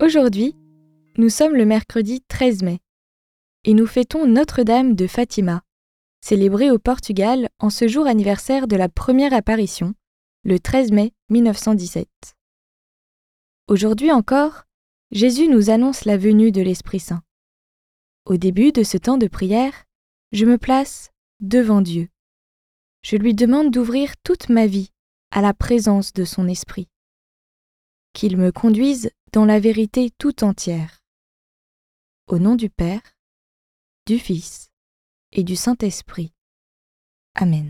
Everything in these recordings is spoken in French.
Aujourd'hui, nous sommes le mercredi 13 mai et nous fêtons Notre-Dame de Fatima, célébrée au Portugal en ce jour anniversaire de la première apparition, le 13 mai 1917. Aujourd'hui encore, Jésus nous annonce la venue de l'Esprit Saint. Au début de ce temps de prière, je me place devant Dieu. Je lui demande d'ouvrir toute ma vie à la présence de son Esprit, qu'il me conduise dans la vérité tout entière. Au nom du Père, du Fils et du Saint-Esprit. Amen.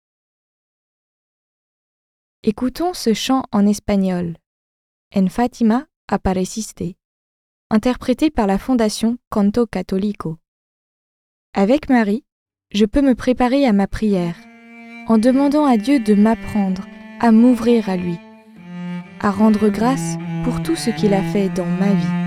Écoutons ce chant en espagnol, En Fátima apareciste, interprété par la Fondation Canto Católico. Avec Marie, je peux me préparer à ma prière, en demandant à Dieu de m'apprendre à m'ouvrir à lui, à rendre grâce pour tout ce qu'il a fait dans ma vie.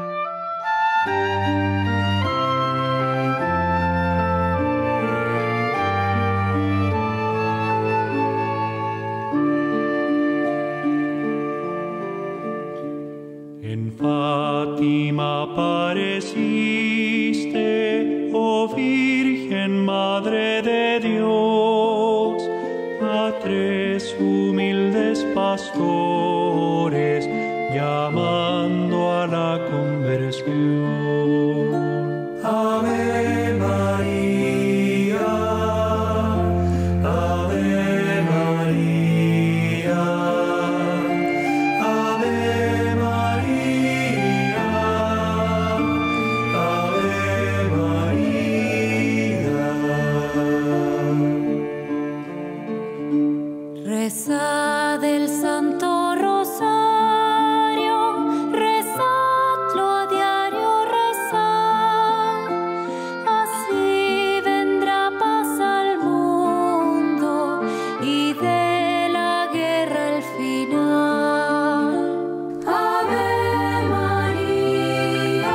En Fátima apareciste, oh Virgen Madre de Dios, a tres humildes pastores, llamando a la conversión. Ave María, Ave María, Ave María, Ave María. Rezad el Santo Rosario, rezadlo a diario, rezad. Así vendrá paz al mundo y de la guerra el final. Ave María,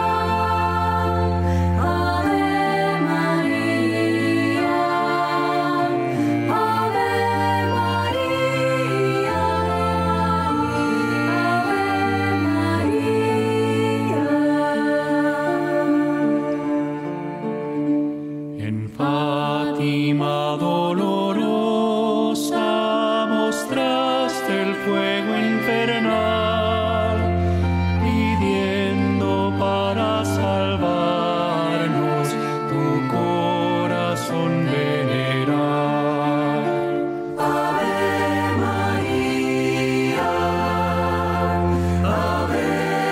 Ave María, Ave María, En Fátima dolorosa mostraste el fuego infernal, pidiendo para salvarnos tu corazón venerar. Ave María, Ave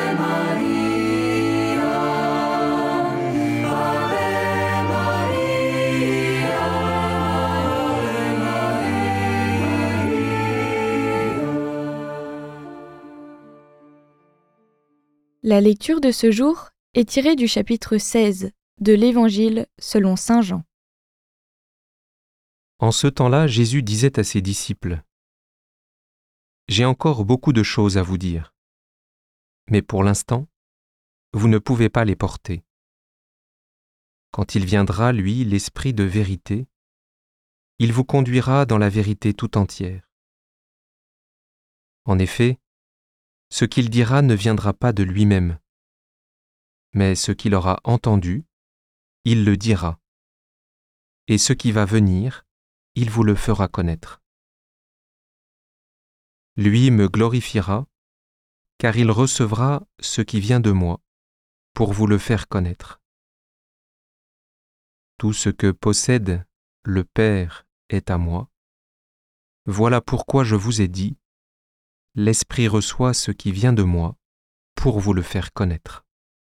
María, Ave María, La lecture de ce jour est tirée du chapitre 16 de l'Évangile selon saint Jean. En ce temps-là, Jésus disait à ses disciples : « J'ai encore beaucoup de choses à vous dire, mais pour l'instant, vous ne pouvez pas les porter. Quand il viendra, lui, l'Esprit de vérité, il vous conduira dans la vérité tout entière. En effet, ce qu'il dira ne viendra pas de lui-même, mais ce qu'il aura entendu, il le dira. Et ce qui va venir, il vous le fera connaître. Lui me glorifiera, car il recevra ce qui vient de moi, pour vous le faire connaître. Tout ce que possède le Père est à moi. Voilà pourquoi je vous ai dit, l'Esprit reçoit ce qui vient de moi, pour vous le faire connaître.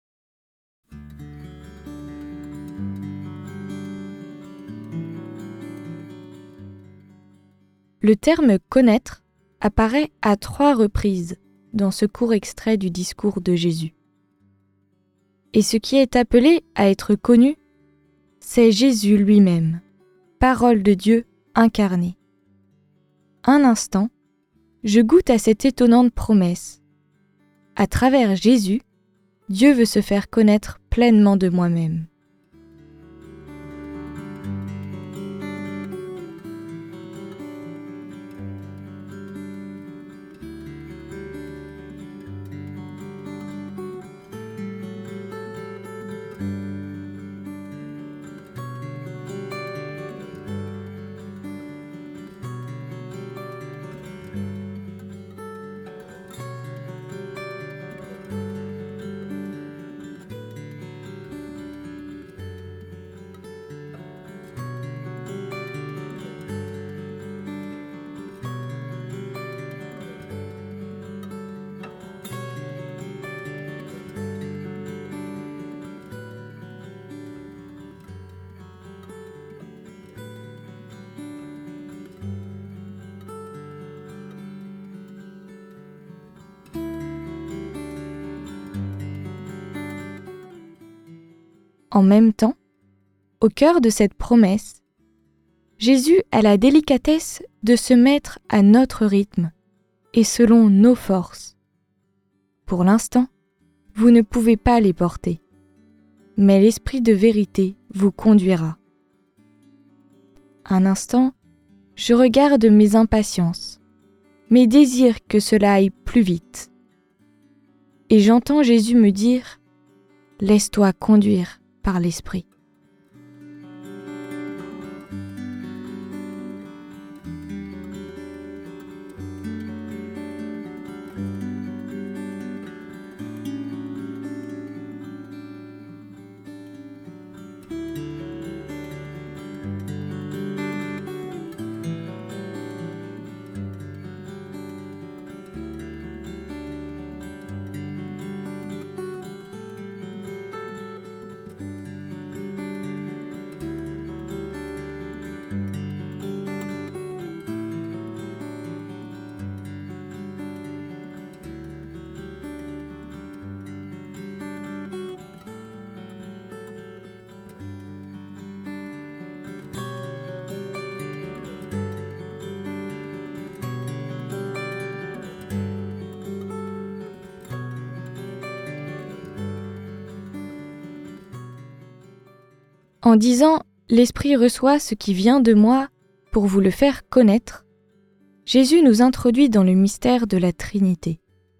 Le terme « connaître » apparaît à 3 reprises dans ce court extrait du discours de Jésus. Et ce qui est appelé à être connu, c'est Jésus lui-même, parole de Dieu incarnée. Un instant, je goûte à cette étonnante promesse. À travers Jésus, Dieu veut se faire connaître pleinement de moi-même. En même temps, au cœur de cette promesse, Jésus a la délicatesse de se mettre à notre rythme et selon nos forces. Pour l'instant, vous ne pouvez pas les porter, mais l'Esprit de vérité vous conduira. Un instant, je regarde mes impatiences, mes désirs que cela aille plus vite. Et j'entends Jésus me dire « Laisse-toi conduire par l'Esprit ». En disant « L'Esprit reçoit ce qui vient de moi pour vous le faire connaître », Jésus nous introduit dans le mystère de la Trinité.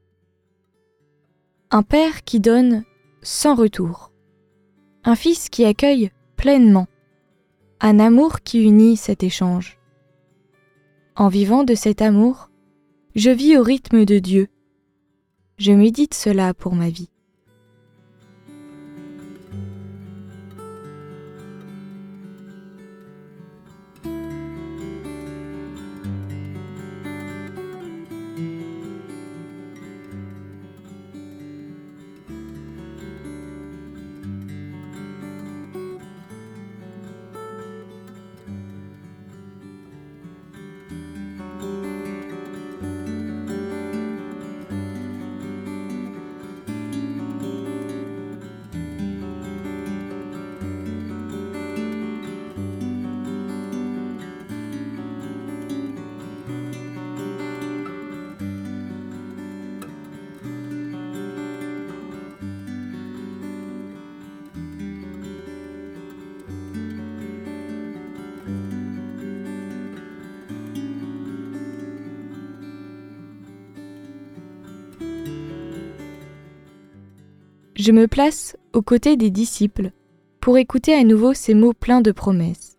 Un Père qui donne sans retour, un Fils qui accueille pleinement, un amour qui unit cet échange. En vivant de cet amour, je vis au rythme de Dieu. Je médite cela pour ma vie. Je me place aux côtés des disciples pour écouter à nouveau ces mots pleins de promesses.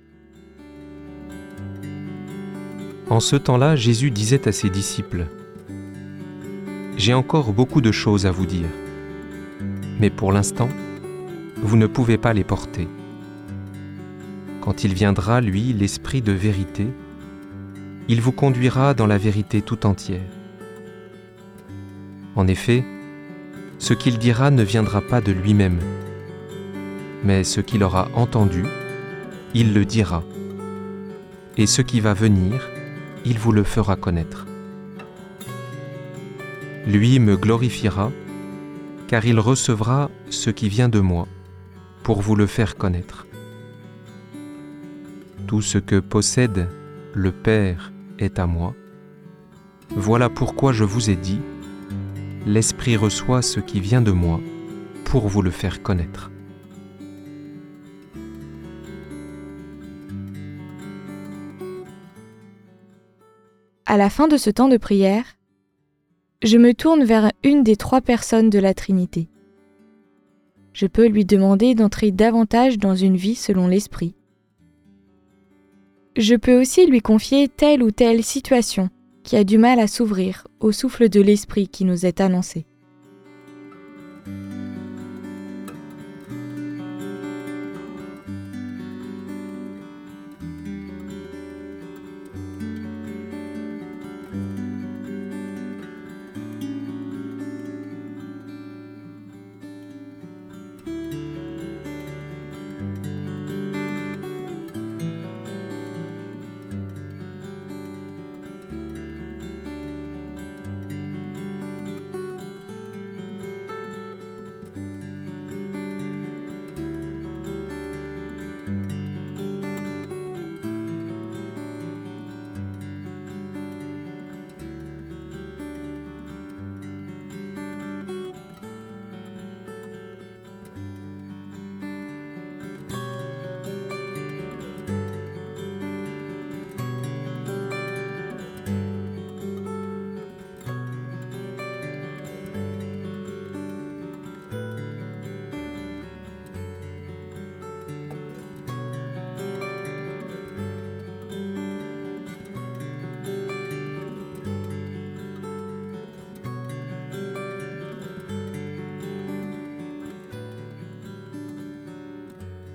En ce temps-là, Jésus disait à ses disciples : « J'ai encore beaucoup de choses à vous dire, mais pour l'instant, vous ne pouvez pas les porter. Quand il viendra, lui, l'Esprit de vérité, il vous conduira dans la vérité tout entière. En effet, ce qu'il dira ne viendra pas de lui-même, mais ce qu'il aura entendu, il le dira, et ce qui va venir, il vous le fera connaître. Lui me glorifiera, car il recevra ce qui vient de moi, pour vous le faire connaître. Tout ce que possède le Père est à moi. Voilà pourquoi je vous ai dit, l'Esprit reçoit ce qui vient de moi pour vous le faire connaître. » À la fin de ce temps de prière, je me tourne vers une des trois personnes de la Trinité. Je peux lui demander d'entrer davantage dans une vie selon l'Esprit. Je peux aussi lui confier telle ou telle situation qui a du mal à s'ouvrir au souffle de l'Esprit qui nous est annoncé.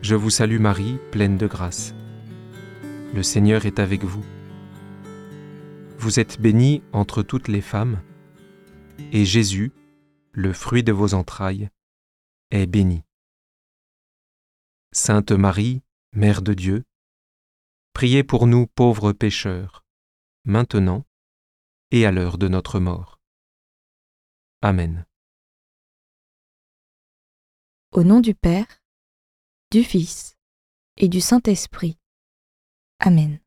Je vous salue Marie, pleine de grâce. Le Seigneur est avec vous. Vous êtes bénie entre toutes les femmes, et Jésus, le fruit de vos entrailles, est béni. Sainte Marie, Mère de Dieu, priez pour nous pauvres pécheurs, maintenant et à l'heure de notre mort. Amen. Au nom du Père, du Fils et du Saint-Esprit. Amen.